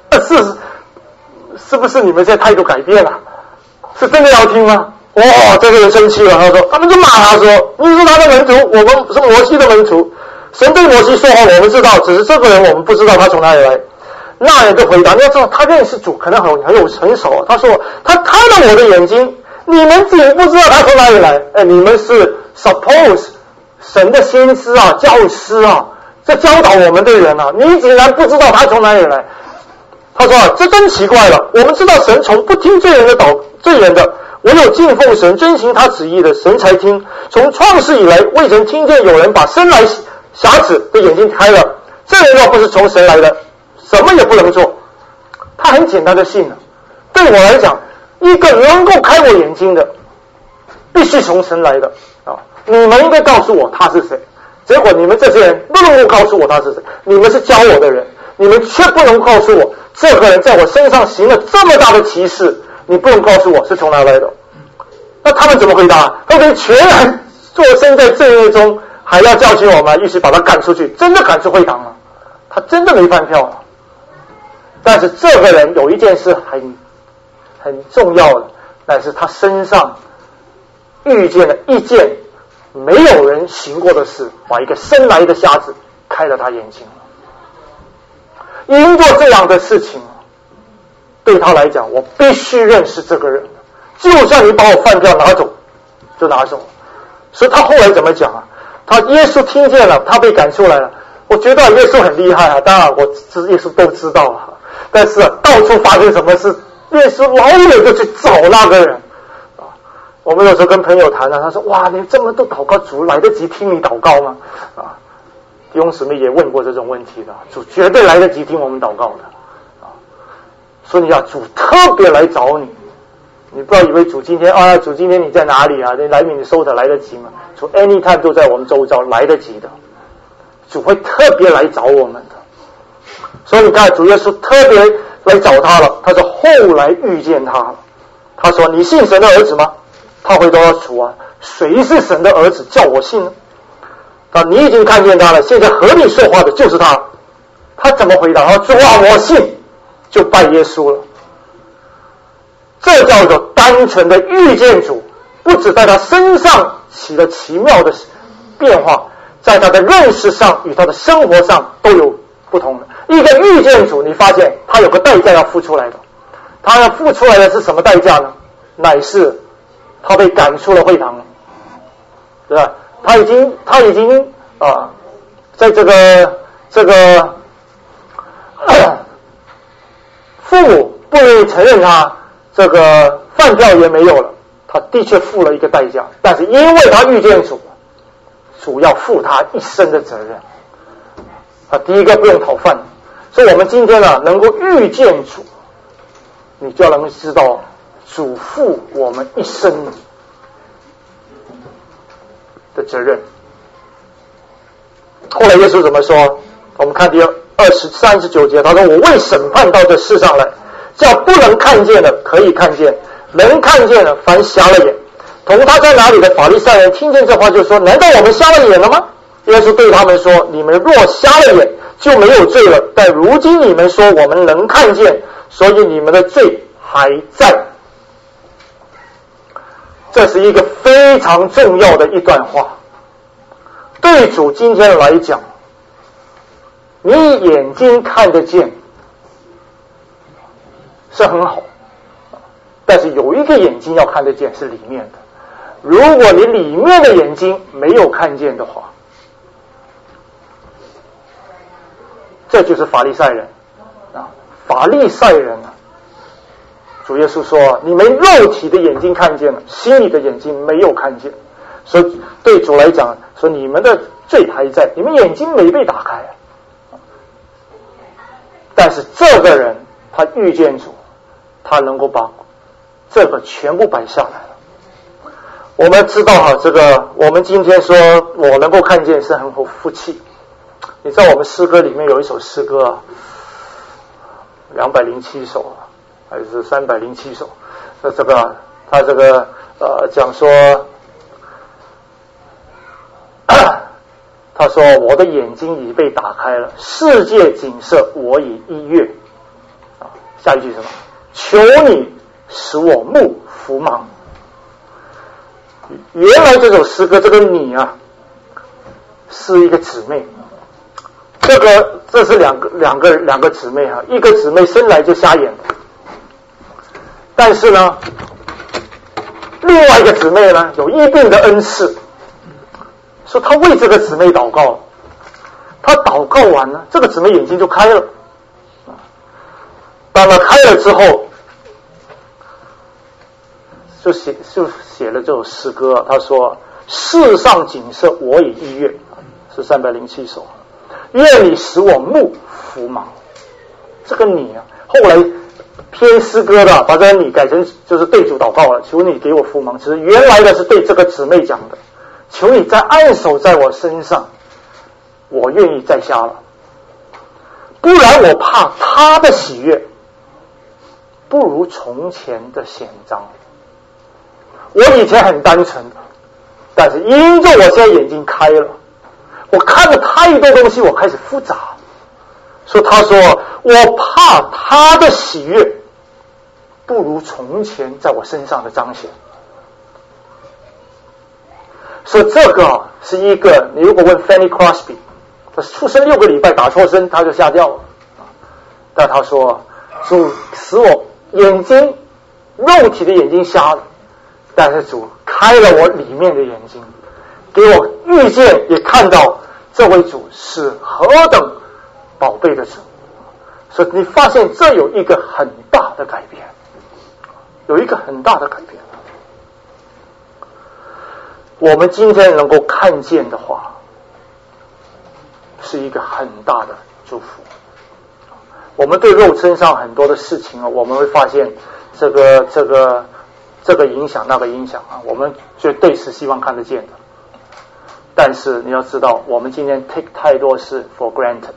Speaker 1: 是不是你们现在态度改变了？是真的要听吗？哦，这个人生气了，他们就骂他说：你是他的门徒，我们是摩西的门徒。神对摩西说话我们知道，只是这个人我们不知道他从哪里来。那人就回答：你要知道他认识主可能很熟。他说他开了我的眼睛，你们自己不知道他从哪里来。你们是 suppose 神的先知啊，教师啊，这教导我们的人啊，你竟然不知道他从哪里来。他说这真奇怪了，我们知道神从不听罪人的，唯有敬奉神遵行他旨意的神才听。从创世以来未曾听见有人把生来瞎子的眼睛开了，这人要不是从神来的，什么也不能做。他很简单的信了。对我来讲，一个能够开我眼睛的必须从神来的啊！你们应该告诉我他是谁，结果你们这些人不能够告诉我他是谁，你们是教我的人，你们却不能告诉我这个人在我身上行了这么大的奇事，你不能告诉我是从哪来的。那他们怎么回答？他们全然做身在罪孽中，还要教训我们，于是把他赶出去，真的赶出会堂了，他真的没饭票了。但是这个人有一件事很重要的，但是他身上遇见了一件没有人行过的事，把一个生来的瞎子开了他眼睛了。因过这样的事情，对他来讲，我必须认识这个人，就算你把我饭票拿走就拿走。所以他后来怎么讲啊？他耶稣听见了，他被赶出来了。我觉得耶稣很厉害啊，当然耶稣都知道啊，但是到处发生什么事，耶稣老远就去找那个人啊。我们有时候跟朋友谈啊，他说：哇，你这么多祷告，主来得及听你祷告吗？啊，弟兄姊妹也问过这种问题的，主绝对来得及听我们祷告的啊。所以你要主特别来找你，你不要以为主今天你在哪里啊？你来米你收的来得及吗？主 anytime 都在我们周遭，来得及的。主会特别来找我们的。所以你看主耶稣特别来找他了。他说后来遇见他了。他说你信神的儿子吗？他回答主啊，谁是神的儿子叫我信呢？你已经看见他了，现在和你说话的就是他。他怎么回答？他说主啊，我信，就拜耶稣了。这叫做单纯的遇见主，不止在他身上起了奇妙的变化，在他的认识上与他的生活上都有不同的。一个遇见主，你发现他有个代价要付出来的。他要付出来的是什么代价呢？乃是他被赶出了会堂了，对吧？他已经在这个父母不愿意承认他，这个饭票也没有了，他的确付了一个代价，但是因为他遇见主，主要负他一生的责任。第一个不用讨饭，所以我们今天能够遇见主，你就能知道主负我们一生的责任。后来耶稣怎么说？我们看第39节，他说我为审判到这世上来，叫不能看见的可以看见，能看见的凡瞎了眼。同他在哪里的法利赛人听见这话就说，难道我们瞎了眼了吗？耶稣对他们说，你们若瞎了眼， 就没有罪了。但如今你们说我们能看见，所以你们的罪还在。这是一个非常重要的一段话。对主今天来讲，你眼睛看得见是很好，但是有一个眼睛要看得见是里面的。如果你里面的眼睛没有看见的话，这就是法利赛人啊！法利赛人啊！主耶稣说：“你们肉体的眼睛看见了，心里的眼睛没有看见。”所以对主来讲，说你们的罪还在，你们眼睛没被打开。但是这个人他遇见主，他能够把这个全部摆下来了。我们知道这个我们今天说我能够看见是很有福气。你知道我们诗歌里面有一首诗歌207首还是307首，这个他这个讲说他说我的眼睛已被打开了，世界景色我已一阅。下一句什么？求你使我目福盲。原来这首诗歌这个你啊是一个姊妹，这是两个姊妹啊，一个姊妹生来就瞎眼，但是呢另外一个姊妹呢有医病的恩赐，说他为这个姊妹祷告，他祷告完了，这个姊妹眼睛就开了。当他开了之后，就写了这首诗歌，他说：“世上景色我已一阅。”是307首。愿你使我目福盲。这个你啊，后来偏诗歌的把这个你改成就是对主祷告了，求你给我福盲。其实原来的是对这个姊妹讲的，求你再按手在我身上，我愿意再瞎了，不然我怕他的喜悦不如从前的显彰。我以前很单纯的，但是因着我现在眼睛开了，我看了太多东西，我开始复杂。所以他说我怕他的喜悦不如从前在我身上的彰显。所以这个是一个，你如果问 Fanny Crosby， 他出生6个礼拜打错针他就吓掉了，但他说主使我眼睛肉体的眼睛瞎了，但是主开了我里面的眼睛，给我遇见也看到这位主是何等宝贝的主。所以你发现这有一个很大的改变，有一个很大的改变。我们今天能够看见的话，是一个很大的祝福。我们对肉身上很多的事情啊，我们会发现这个影响那个影响啊，我们绝对是希望看得见的。但是你要知道，我们今天 take 太多是 for granted。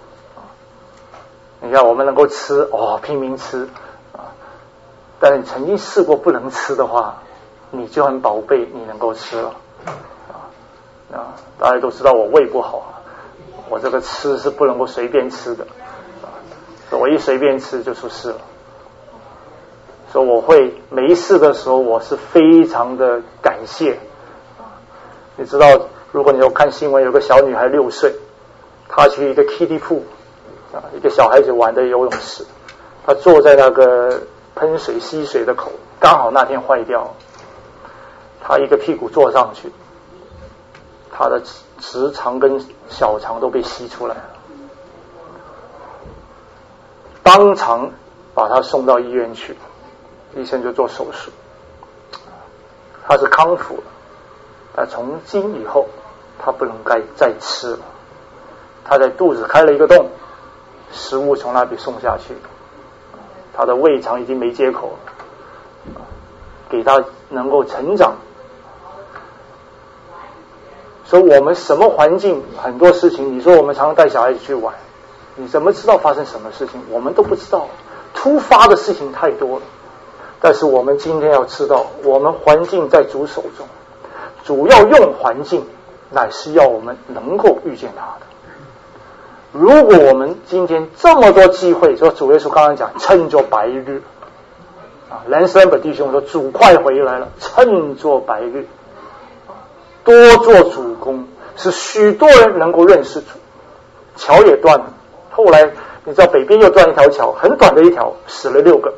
Speaker 1: 你看我们能够吃拼命吃啊，但是你曾经试过不能吃的话，你就很宝贝你能够吃了啊。大家都知道我胃不好，我这个吃是不能够随便吃的我一随便吃就出事了。所以我会没事的时候我是非常的感谢。你知道如果你有看新闻，有个小女孩6岁，她去一个 kiddie pool一个小孩子玩的游泳池，她坐在那个喷水吸水的口，刚好那天坏掉，她一个屁股坐上去，她的直肠跟小肠都被吸出来了，当场把她送到医院去，医生就做手术，她是康复了，但从今以后她不能再吃了，她在肚子开了一个洞，食物从那里送下去，他的胃肠已经没接口了，给他能够成长。所以我们什么环境很多事情，你说我们常常带小孩子去玩，你怎么知道发生什么事情？我们都不知道，突发的事情太多了。但是我们今天要知道，我们环境在主手中，主要用环境乃是要我们能够遇见他的。 如果我们今天这么多机会，说主耶稣刚刚讲趁作白日啊，兰斯恩本弟兄说主快回来了，趁作白日，多做主工，使许多人能够认识主。桥也断了，后来你知道北边又断一条桥，很短的一条，死了6个。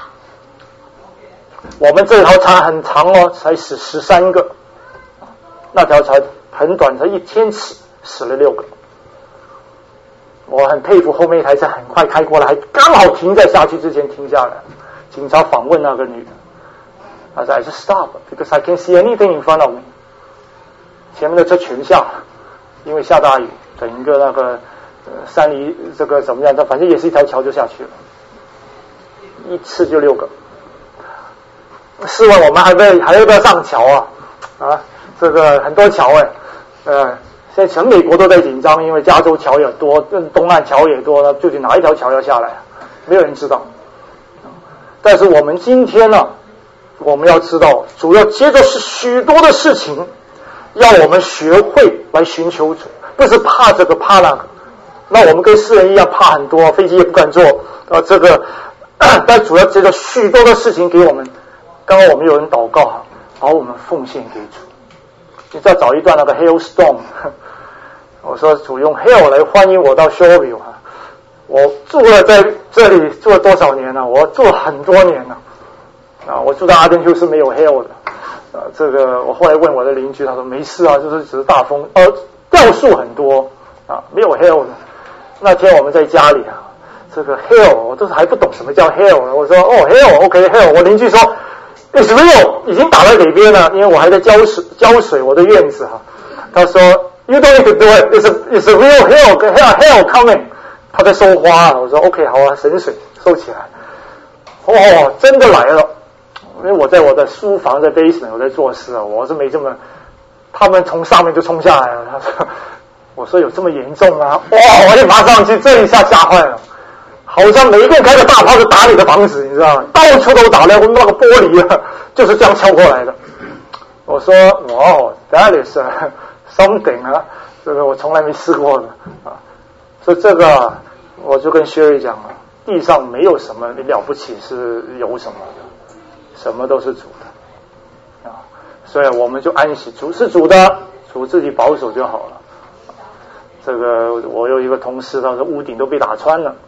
Speaker 1: 我们这条船很长哦，才死13个，那条船很短，才1天死了6个。我很佩服后面一台车很快开过来，还刚好停在下去之前停下来。警察访问那个女的，她说 I just stop because I can't see anything in front of me。 前面的车全下了，因为下大雨，整个那个山梨这个怎么样，反正也是一条桥就下去了，一次就6个。试问我们还要不要上桥啊？这个很多桥现在全美国都在紧张，因为加州桥也多，东岸桥也多，那究竟哪一条桥要下来？没有人知道。但是我们今天呢，我们要知道，主要接着是许多的事情，要我们学会来寻求主，不是怕这个怕那个。那我们跟世人一样怕很多，飞机也不敢坐但主要接着许多的事情给我们。刚刚我们有人祷告，把我们奉献给主。你再找一段那个 hailstorm， 我说主用 hail 来欢迎我到 Shoreview 我住了在这里住了多少年了？我住了很多年了我住在阿根廷是没有 hail 的这个我后来问我的邻居，他说没事就是只是大风掉树很多没有 hail 的。那天我们在家里这个 hail 我都还不懂什么叫 hail 呢。我说hail OK hail， 我邻居说It's real， 已经打到北边了，因为我还在浇水我的院子他说 You don't need to do it， it's a real hail coming。 他在收花我说 OK 好省水收起来。真的来了，因为我在我的书房在 basement 我在做事我是没这么，他们从上面就冲下来了。他说我说有这么严重吗？我就马上去，这一下吓坏了。好像每一个人开着大炮就打你的房子，你知道吗？到处都打那个玻璃就是这样敲过来的。我说that is something 这个我从来没试过的所以这个我就跟薛瑞讲地上没有什么了不起是有什么的，什么都是主的所以我们就安息，主是主的，主自己保守就好了。这个我有一个同事，他说屋顶都被打穿了。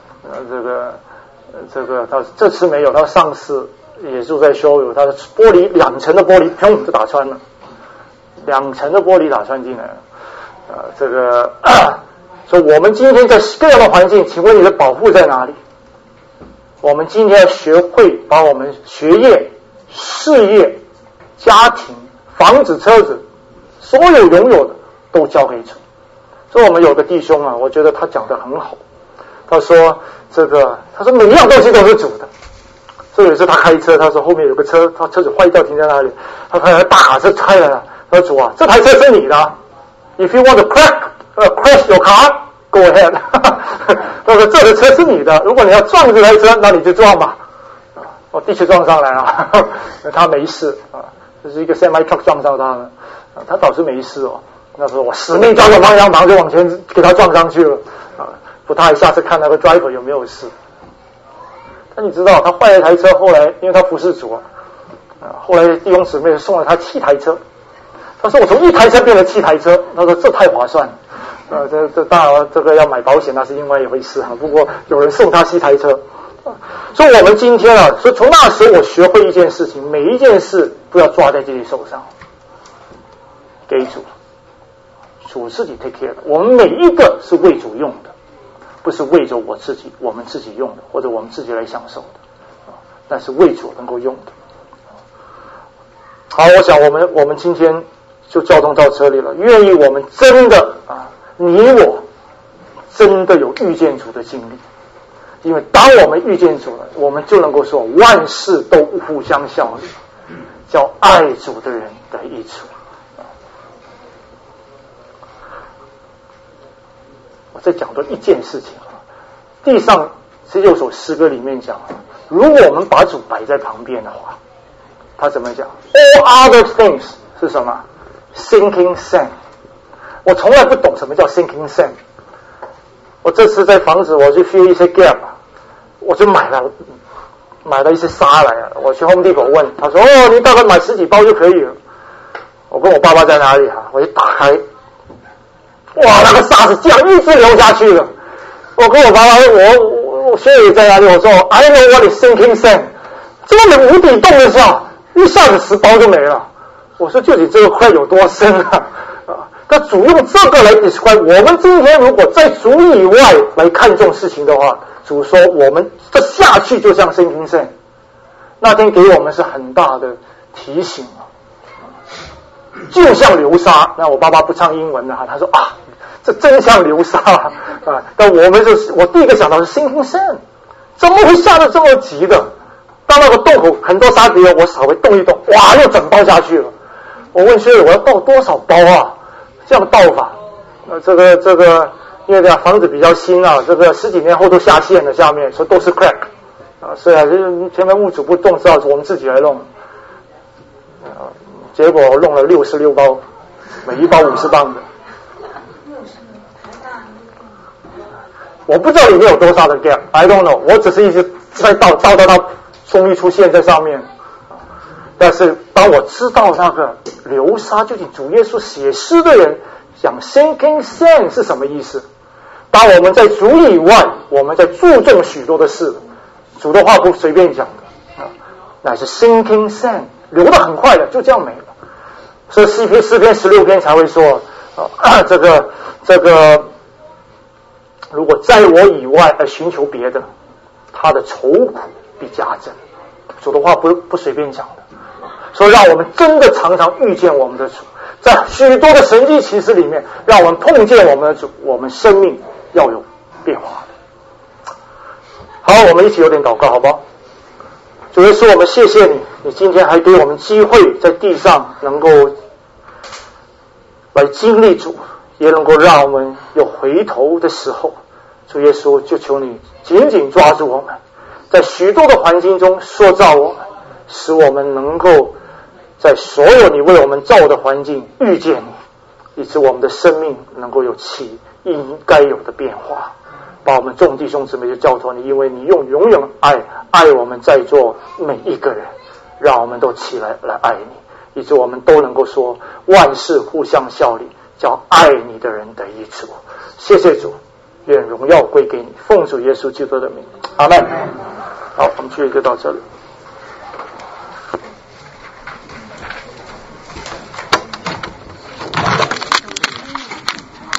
Speaker 1: 这个他这次没有，他上次也住在修有，他的玻璃2层的玻璃砰就打穿了，2层的玻璃打穿进来了所以我们今天在各样的环境，请问你的保护在哪里？我们今天要学会把我们学业、事业、家庭、房子、车子，所有拥有的都交给主。所以我们有个弟兄我觉得他讲得很好。他说每一样东西都是主的。所以有一次他开车，他说后面有个车，他车子坏掉停在那里，他开大卡车开来了，他说主这台车是你的，If you want to crash your car, go ahead 他说这个车是你的，如果你要撞这台车，那你就撞吧。我的确撞上来了他没事就是一个 semi truck 撞上他了他倒是没事那时候我死命抓着方向盘就往前给他撞上去了不太下次看那个 driver 有没有事。但你知道他坏了一台车，后来因为他不是主后来弟兄姊妹送了他7台车。他说我从1台车变了7台车，他说这太划算了这当然这个要买保险那是另外一回事不过有人送他7台车所以我们今天所以从那时候我学会一件事情，每一件事不要抓在自己手上，给主自己 take care 的。我们每一个是为主用的，不是为着我们自己用的，或者我们自己来享受的但是为主能够用的。好，我想我们今天就交通到这里了。愿意我们真的你我真的有遇见主的经历，因为当我们遇见主了，我们就能够说万事都互相效力，叫爱主的人得益处。我再讲多一件事情地上这6首诗歌里面讲如果我们把主摆在旁边的话，他怎么讲 All other things 是什么 Sinking sand。 我从来不懂什么叫 sinking sand。 我这次在房子我去 fill 一些 gap， 我就买了一些沙来了。我去 Home Depot 问他说，你大概买10几包就可以了。我跟我爸爸在哪里啊？我一打开，哇，那个沙子这样一直流下去了。我跟我爸爸，我学姐在哪里？我说 I know what is sinking sand， 这么无底洞的时候，一下子10包就没了。我说究竟这个块有多深啊？他主用这个来 describe 我们今天如果在主以外来看重事情的话，主说我们这下去就像 sinking sand。那天给我们是很大的提醒啊，就像流沙。那我爸爸不唱英文的他说这真像流沙啊！但我第一个想到是 sinking sand， 怎么会下得这么急的？当那个洞口很多沙子，我稍微动一动，哇，又整包下去了。我问学姐，我要倒多少包啊？这样倒法，这个，因为房子比较新啊，这个10几年后都下陷了，下面所以都是 crack 啊，所以就是前面物主不动，只好我们自己来弄。结果我弄了66包，每一包50磅的。我不知道里面有多少的 gap，I don't know， 我只是一直在倒，终于出现在上面。但是当我知道那个流沙究竟主耶稣写诗的人讲 sinking sand 是什么意思，当我们在主以外，我们在注重许多的事，主的话不随便讲的乃是 sinking sand， 流得很快的，就这样没了。所以诗篇16篇才会说这个如果在我以外而寻求别的，他的愁苦必加增。主的话不随便讲的。所以让我们真的常常遇见我们的主，在许多的神迹奇事里面，让我们碰见我们的主，我们生命要有变化。好，我们一起有点祷告好不好？主耶稣，我们谢谢你，你今天还给我们机会在地上能够来经历主，也能够让我们有回头的时候。主耶稣，就求你紧紧抓住我们，在许多的环境中塑造我们，使我们能够在所有你为我们造的环境遇见你，以致我们的生命能够有其应该有的变化。把我们众弟兄姊妹就交托你，因为你用永远爱我们在座每一个人，让我们都起来爱你，以致我们都能够说万事互相效力，叫爱你的人得益处。谢谢主，愿荣耀归给你，奉主耶稣基督的名，阿们。好，我们就到这里。